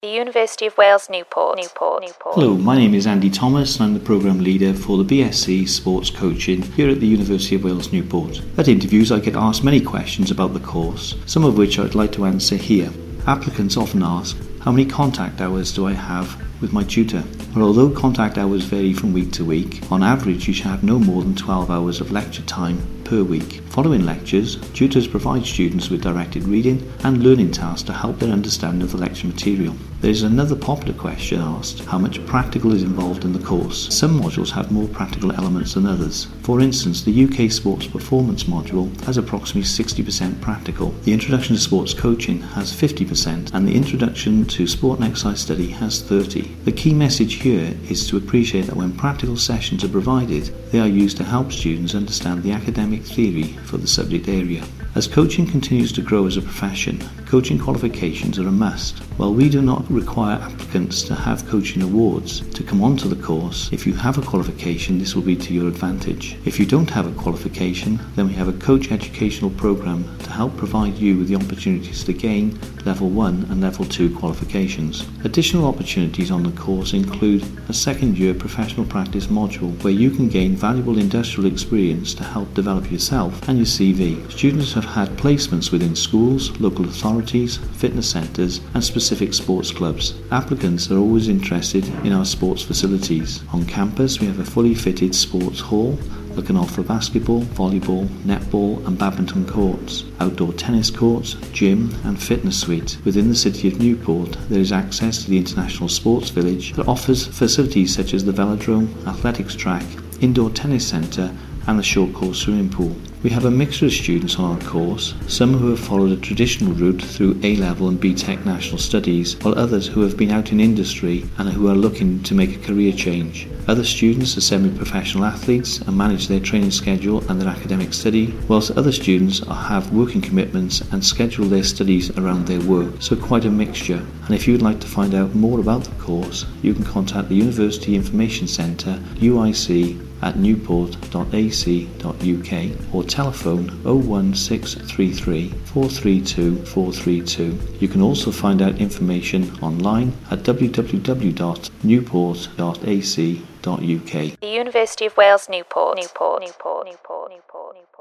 The University of Wales, Newport. Hello, my name is Andy Thomas and I'm the Programme Leader for the BSc Sports Coaching here at the University of Wales, Newport. At interviews I get asked many questions about the course, some of which I'd like to answer here. Applicants often ask, how many contact hours do I have with my tutor? Well, although contact hours vary from week to week, on average you should have no more than 12 hours of lecture time per week. Following lectures, tutors provide students with directed reading and learning tasks to help their understanding of the lecture material. There is another popular question asked, how much practical is involved in the course? Some modules have more practical elements than others. For instance, the UK Sports Performance module has approximately 60% practical. The Introduction to Sports Coaching has 50% and the Introduction to Sport and Exercise Study has 30%. The key message here is to appreciate that when practical sessions are provided, they are used to help students understand the academic theory for the subject area. As coaching continues to grow as a profession, coaching qualifications are a must. While we do not require applicants to have coaching awards to come onto the course, if you have a qualification, this will be to your advantage. If you don't have a qualification, then we have a coach educational program to help provide you with the opportunities to gain Level 1 and Level 2 qualifications. Additional opportunities on the course include a second-year professional practice module where you can gain valuable industrial experience to help develop yourself and your CV. Students have had placements within schools, local authorities, fitness centres and specific sports clubs. Applicants are always interested in our sports facilities. On campus we have a fully fitted sports hall that can offer basketball, volleyball, netball and badminton courts, outdoor tennis courts, gym and fitness suite. Within the city of Newport there is access to the International Sports Village that offers facilities such as the velodrome, athletics track, indoor tennis centre and the short course swimming pool. We have a mixture of students on our course, some who have followed a traditional route through A-Level and BTEC National Studies, while others who have been out in industry and who are looking to make a career change. Other students are semi-professional athletes and manage their training schedule and their academic study, whilst other students have working commitments and schedule their studies around their work, so quite a mixture. And if you would like to find out more about the course, you can contact the University Information Centre, UIC, at newport.ac.uk or telephone 01633 432 432. You can also find out information online at www.newport.ac.uk. The University of Wales, Newport.